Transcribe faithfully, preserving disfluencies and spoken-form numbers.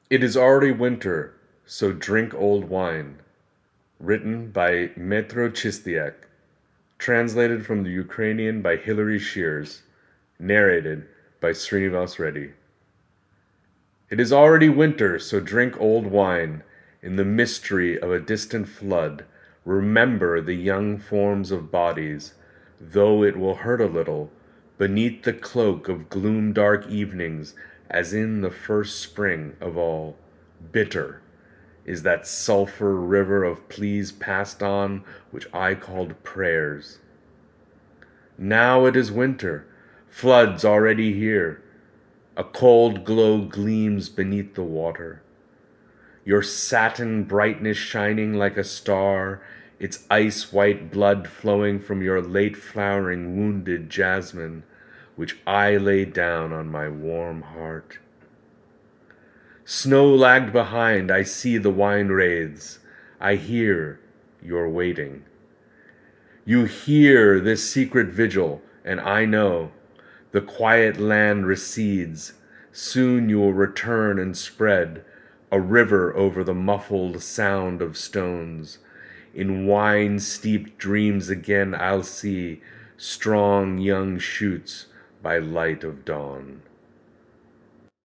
It is already winter, so drink old wine. Written by Metro Chistiak. Translated from the Ukrainian by Hilary Shears. Narrated by Srinivas Reddy. It is already winter, so drink old wine. In the mystery of a distant flood, remember the young forms of bodies, though it will hurt a little, beneath the cloak of gloom dark evenings, as in the first spring of all. Bitter is that sulphur river of pleas passed on, which I called prayers. Now it is winter, floods already here. A cold glow gleams beneath the water. Your satin brightness shining like a star, its ice white blood flowing from your late flowering wounded jasmine, which I laid down on my warm heart. Snow lagged behind, I see the wine wraiths. I hear your waiting. You hear this secret vigil, and I know. The quiet land recedes. Soon you will return and spread a river over the muffled sound of stones. In wine-steeped dreams again I'll see strong young shoots by light of dawn.